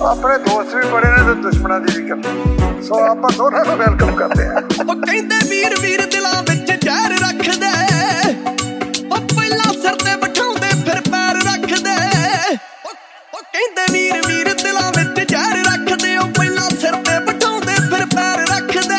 ਆਪਣੇ ਦੋਸਤ ਵੀ ਬੜੇ ਨੇ ਤੇ ਦੁਸ਼ਮਣਾਂ ਦੀ ਵੀ ਕਰਨੀ, ਸੋ ਆਪਾਂ ਦੋਨਾਂ ਨੂੰ ਵੈਲਕਮ ਕਰਦੇ ਆ। ਉਹ ਕਹਿੰਦੇ ਵੀਰ ਵੀਰ ਦਿਲਾਂ ਵਿੱਚ ਜ਼ਹਿਰ ਰੱਖਦੇ, ਉਹ ਪਹਿਲਾਂ ਸਿਰ ਤੇ ਬਿਠਾਉਂਦੇ ਫਿਰ ਪੈਰ ਰੱਖਦੇ। ਉਹ ਕਹਿੰਦੇ ਵੀਰ ਵੀਰ ਦਿਲਾਂ ਵਿੱਚ ਜ਼ਹਿਰ ਰੱਖਦੇ, ਉਹ ਪਹਿਲਾਂ ਸਿਰ ਤੇ ਬਿਠਾਉਂਦੇ ਫਿਰ ਪੈਰ ਰੱਖਦੇ।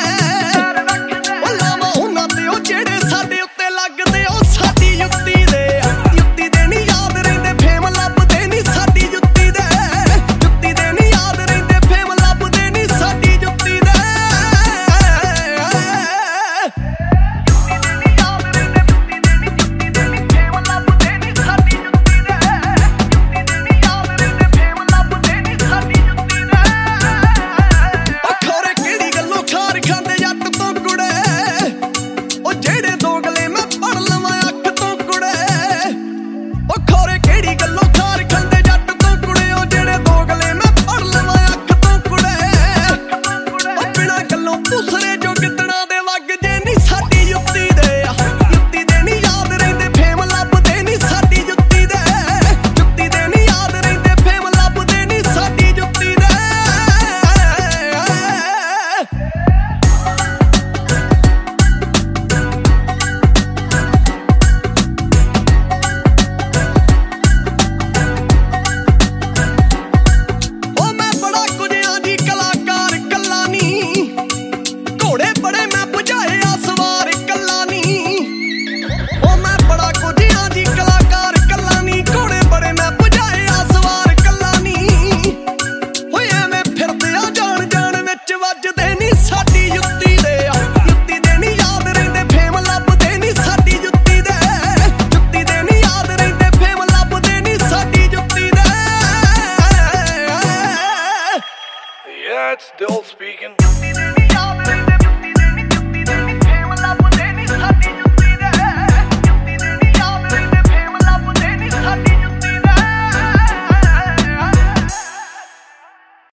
ਉਹ ਲਾਵਾਂ ਉਹਨਾਂ ਤੇ ਉਹ ਜਿਹੜੇ ਸਾਡੇ ਉੱਤੇ ਲੱਗਦੇ, ਉਹ ਸਾਡੀ ਜੁੱਤੀ ਦੇ ਜੁੱਤੀ ਦੇ ਨੀ ਯਾਦ ਰਹਿੰਦੇ, ਫੇਮ ਲੱਭਦੇ ਨੀ ਸਾਡੀ ਜੁੱਤੀ ਦੇ ਜੁੱਤੀ ਦੇ ਨੀ ਯਾਦ ਰਹਿੰਦੇ, ਫੇਮ ਲੱਭਦੇ ਨੀ ਸਾਡੀ ਜੁੱਤੀ ਦੇ। Yeah, it's still speaking.